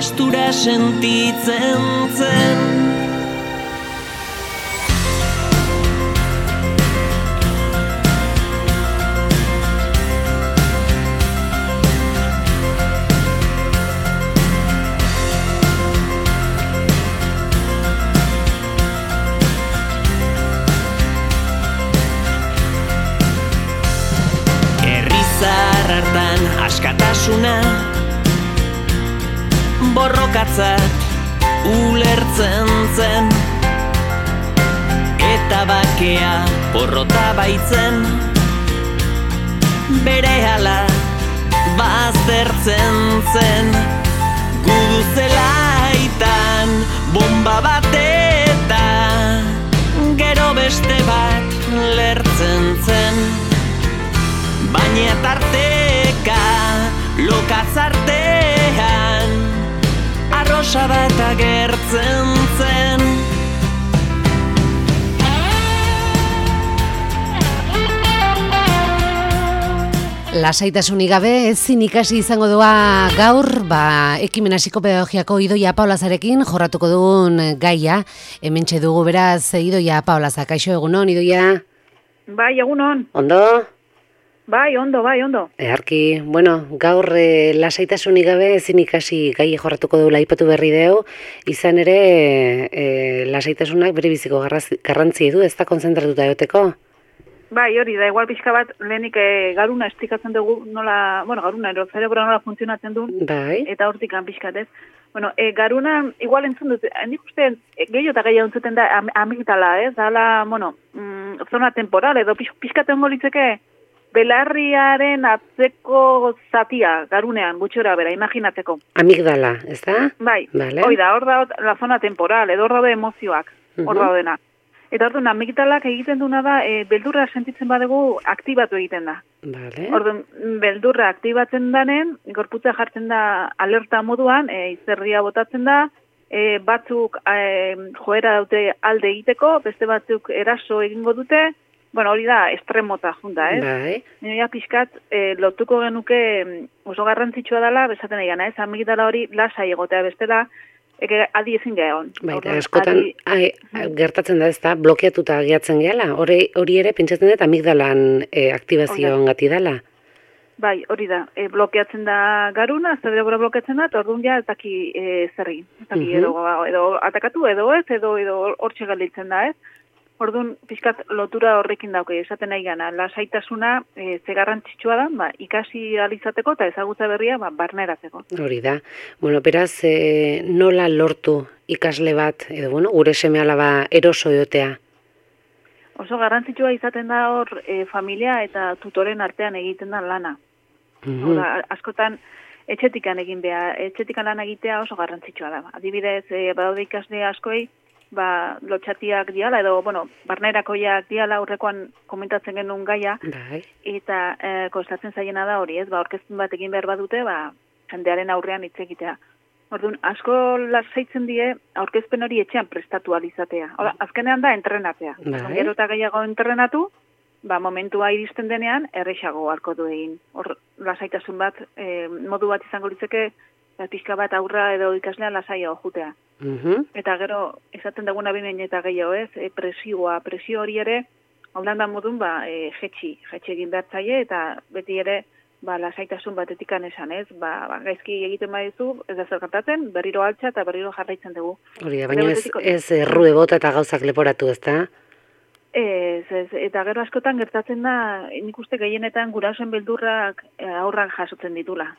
estura sentitzen zen. Hartan askatasuna borrokatzat ulertzen zen, eta bakea porrota baitzen, berehala baztertzen zen. Gudu zelaitan bomba bat eta gero beste bat lertzen zen. Baina tarteka, lokazartean, arrosa bat agertzen zen. Lasaitasunik gabe ezin ikasi izango doa gaur, ekimen psikopedagogiako Idoia Paulazarekin jorratuko dugun gaia. Hementxe dugu beraz Idoia Paulaza. Kaixo, egunon, Idoia? Bai, egunon. Ondo? Bai, ondo. Eharki, gaur lasaitasunik gabe ezin ikasi gai jorratuko duela aipatu berri deu, izan ere lasaitasunak bere biziko garrantzi du, ez da kontzentratuta egoteko? Bai, hori da, igual pixka bat lehenik garuna esplikatzen dugu nola, garuna, zerebroa nola funtzionatzen du, bai. Eta hortik pixkat, ez? Garuna, igual entzun dut, hendik uste, gehiago eta gehiago entzuten da amigdala, ez? Dala, zona temporal, edo pixkaten golitzeke, belarriaren atzeko zatia, garunean, gutxora bera, imaginatzeko. Amigdala, ez da? Bai, vale. Hoi da, hor da la zona temporal, edo hor da emozioak, hor daudena. Eta hor da, amigdalak egiten duna da, beldurra sentitzen badugu aktibatu egiten da. Vale. Hor beldurra aktibatzen danen, gorputza jartzen da alerta moduan, izerria botatzen da, batzuk joera dute alde egiteko, beste batzuk eraso egingo dute, hori da, estremota junta, ez? Bai. Nire pixkat, lotuko genuke oso garrantzitsua dela, besaten egin, ez? Amigdala hori lasai egotea bestela, adi ezin gehiagon. Bai, askotan gertatzen da, ez da, blokeatuta gehatzen gehala, hori ere pentsatzen dut amigdalan aktibazioan gati dela. Bai, hori da, blokeatzen da garuna, zerebroa blokeatzen da, eta orduan ja ez daki zer egin. Ez daki edo atakatu, edo ez, edo hortxe galditzen da, ez? Orduan, pixkat lotura horrekin dauke, esaten nahi gana, lasaitasuna ze garrantzitsua da, ikasi alizateko eta ezagutza berria barneratzeko. Hori da. Beraz, nola lortu ikasle bat, edo gure seme-alaba eroso egotea? Oso garrantzitsua izaten da hor familia eta tutoren artean egiten da lana. Askotan, etxetikan egin beha, etxetikan lan egitea oso garrantzitsua da. Adibidez, badaude ikasle askoi, lotxatiak diala, edo, barnerakoiak diala, aurrekoan komentatzen genuen gaia, bai. Eta kostatzen zaiena da hori, ez, orkezpen bat egin behar badute, jendearen aurrean hitz egitea. Orduan, asko lasaitzen die, aurkezpen hori etxean prestatu alizatea. Azkenean da, entrenatzea. Bai. Gero eta gehiago entrenatu, momentua iristen denean, errexago harko du egin. Hor, lasaitasun bat, modu bat izango litzeke, pixka bat aurra edo ikaslean lasaia jutea. Eta gero, esaten duguna binen eta gehiago ez, presio hori ere, aldan da modun, jetxi egin behar zaie, eta beti ere, lasaitasun batetikan esan ez, gaizki egiten badizu, ez da zerkatatzen, berriro altxa eta berriro jarraitzen dugu. Hori da, baina ez errue bota eta gauzak leporatu, ez da? Ez, eta gero askotan gertatzen da, nik uste gehienetan gurasoen beldurrak aurrak jasotzen ditula.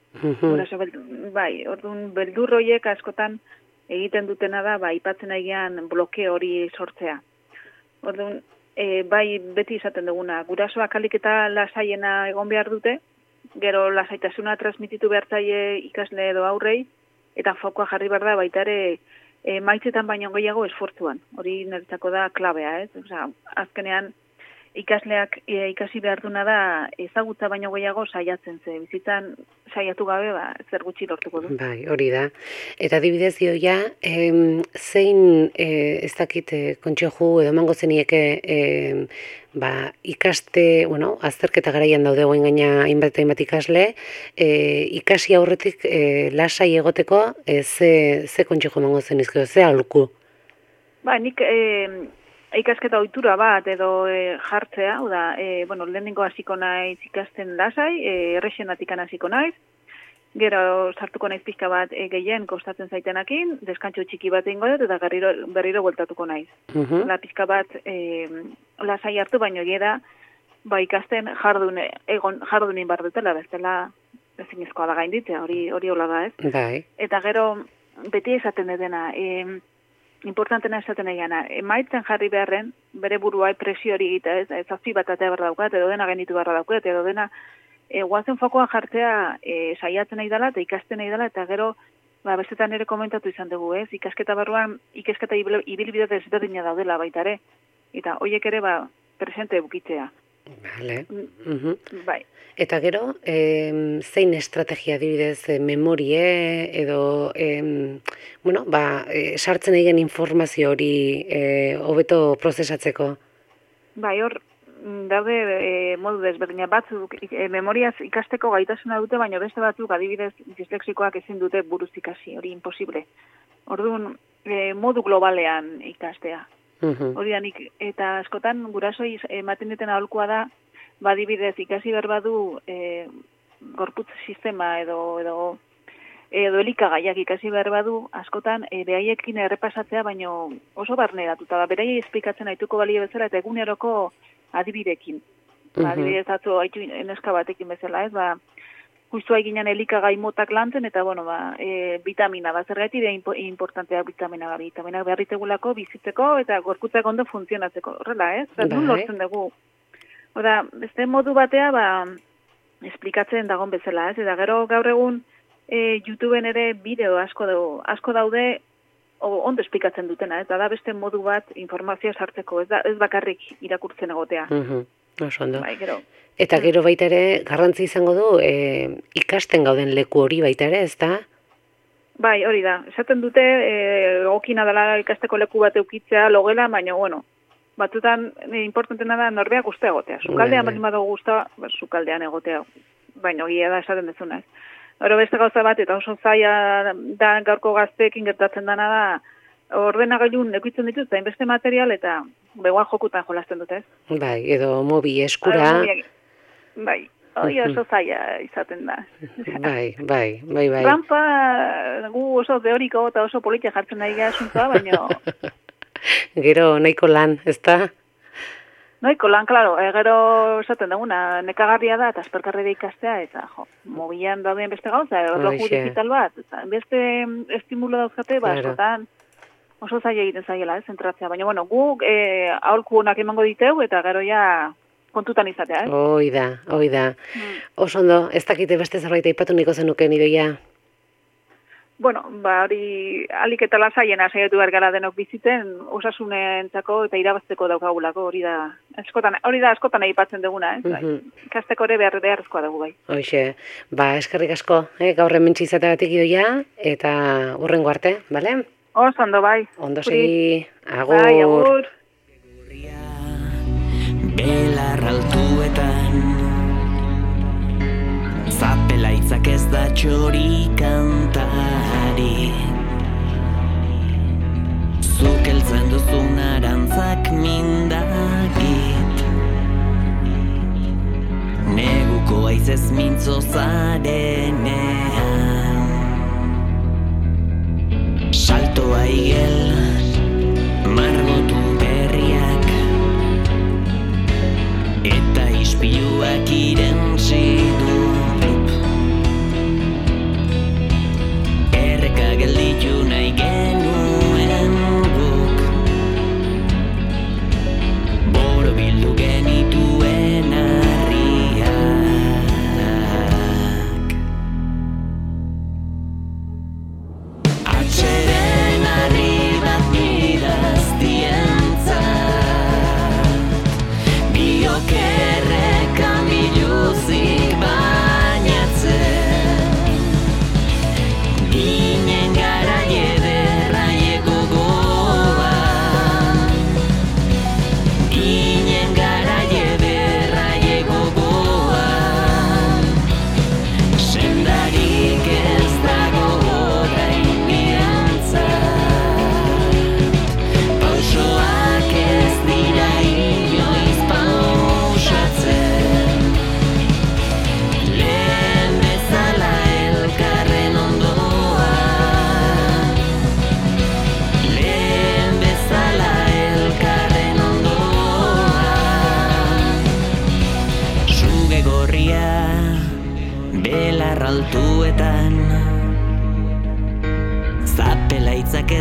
Bai, orduan beldur horiek askotan egiten dutena da, aipatzen aigean bloke hori sortzea. Orduan, bai beti izaten duguna, gurasoak alik eta lasaiena egon behar dute, gero lasaitasuna transmititu behar zaie ikasle edo aurrei, eta fokoa jarri behar da baita ere maitzetan baino gehiago esfortzuan. Hori niretzako da klabea, ez? Osea, azkenean, ikasleak ikasi behar duna da ezagutza baino gehiago saiatzen ze. Bizitzan saiatu gabe zer gutxi lortuko du. Bai, hori da. Eta adibidez ja, zein ez dakit kontxoju edo emango zenieke ikaste, azterketa garaian daude goen gaina hainbat ikasle, ikasi aurretik lasai egoteko ze kontxoju emango zenizkio, ze aholku? Nik ikasketa ohitura bat edo jartzea, lehenengo hasiko naiz ikasten lasai, errexenatik hasiko naiz, gero sartuko naiz pixka bat gehien kostatzen zaitenakin, deskantxo txiki bat egingo dut, eta berriro bueltatuko naiz. La pixka bat lasai hartu, baino gera, ikasten jardunin bar dutela, bestela ezinezkoa da gainditzea, hori hola da, ez? Bai. Eta gero, beti esaten dena, importantena esaten egana, emaitzen jarri beharren, bere buruai presio hori egita, ez azpi bat atea barra daukat, edo dena gainditu barra daukat, edo dena guazen fokoa jartzea saiatzen nahi dela, eta ikasten nahi dela, eta gero, bestetan ere komentatu izan dugu, ez? Ikasketa barruan, ikasketa ibilbide desberdina daudela baita ere, eta horiek ere presente bukitzea. Vale. Bai. Eta gero, zein estrategia adibidez memorie edo sartzen egin informazio hori hobeto prozesatzeko? Bai, hor daude modu desberdina batzuk memoriaz ikasteko gaitasuna dute, baina beste batzuk adibidez dislexikoak ezin dute buruz ikasi, hori imposible. Orduan, modu globalean ikastea. Hori da nik, eta askotan gurasoi ematen duten aholkua da, adibidez ikasi behar badu gorputz sistema edo elikagaiak ikasi behar badu, askotan behaiekin errepasatzea, baino oso barneratuta da, beraiei esplikatzen haituko balio bezala, eta eguneroko adibidekin. Adibidez atzo haitu neska batekin bezala, ez, justu haiginan elikagai motak lantzen, eta vitamina, zergaiti da importantea vitamina beharritegulako bizitzeko, eta gorputzak ondo funtzionatzeko, horrela, ez? Nun lortzen dugu. Oda, beste modu batea, esplikatzen dagon bezala, ez? Eta gero gaur egun YouTubeen ere bideo asko daude ondo esplikatzen dutena, eta da beste modu bat informazioa sartzeko, ez bakarrik irakurtzen egotea. Oso ondo. Eta gero baita ere, garrantzi izango du, ikasten gauden leku hori baita ere, ez da? Bai, hori da. Esaten dute, egokina dela ikasteko leku bat eukitzea logela, baina, batzutan importantena da norbeak guztia egotea. Sukaldean baldin badago guztia, sukaldean egotea, baina gira da esaten dezuna, ez. Horo beste gauza bat, eta oso zaila da gaurko gazteekin gertatzen dana da, ordenagailun eukitzen ditut, hainbeste material, eta begoan jokutan jolasten dut, ez? Bai, edo mobi eskura. Bai, hori oso zaila izaten da. Bai. Rampa, gu oso teoriko eta oso politia jartzen nahi asuntoa, baina... Gero, nahiko lan, ez da? Nahiko lan, klaro, gero esaten duguna, nekagarria da, eta asperkarrera ikastea, eta mobilan dauden beste gauza, erloju digital bat, eta beste estimulo dauzkate, askotan oso zaila egiten zaiela, zentratzea. Baina, gu aholku honak emango diteu, eta gero ja kontutan izatea, ez? Hoi da. Oso ondo, ez dakite beste zerbait aipatu niko zenuken idoia? Hori alik eta lasaiena saiatu behar gara denok bizitzen, osasunentzako eta irabazteko daukagulako, hori da askotan aipatzen duguna, ez? Ikasteko ere beharrezkoa dugu, bai. Hoxe, eskerrik asko, gaur hementsi izateagatik idoia, eta hurrengo arte, bale? Oso ondo, bai. Ondo segi, agur. Bai, agur. Belar altuetan Zapelaitzak ez da txori kantari Zuk eltzen duzun arantzak mindagit Neguko aizez mintzo zarenean Saltoa igel margotu berriak Eta ispiluak irentzi dut Erreka gelditu nahi genuen guk Borobildu genituen harriak Atxeren harri bat idaztientzat Bio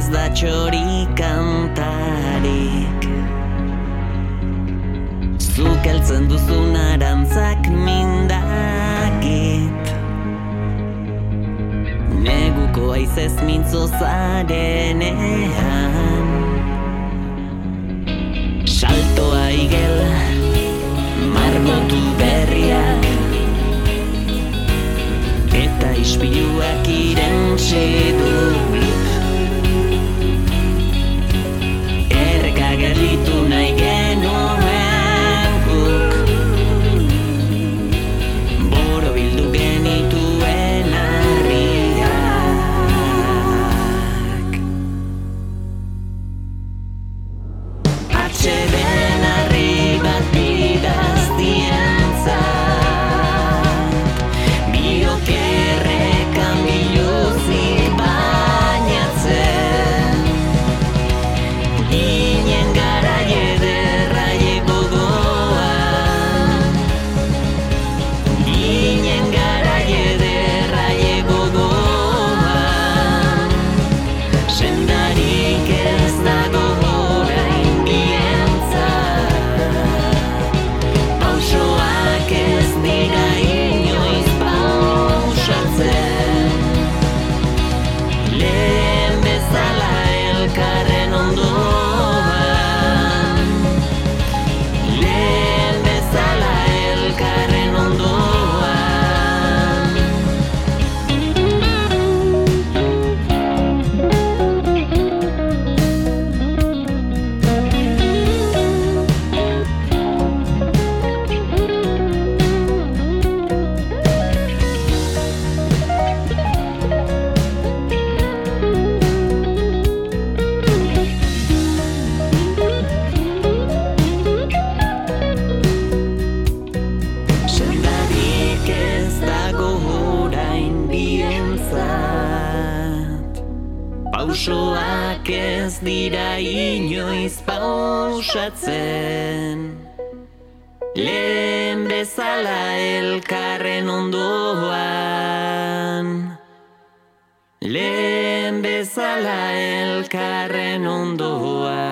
ez da txori kantarik. Zuk heltzen duzun arantzak mindakit. Neguko aizez mintzo zarenean. Saltoa igel, margotu berriak, eta ispiluak irentsi du bluk. Erreka gelditu nahi genuen guk, borobildu genituen harriak. Atxeden harri bat bidaztientzat, biokerrekan biluzik bainatzen, ginen garai ederra gogoan, ginen garai ederra gogoan, sendarik ez dago orain bientzat, pausoak ez dira inoiz pausatzen, lehen bezala elkarren ondoan, lehen bezala elkarren ondoan. Sendarik ez dago orain bientzat, pausoak ez dira inoiz pausatzen, lehen bezala elkarren ondoan, lehen bezala elkarren ondoan.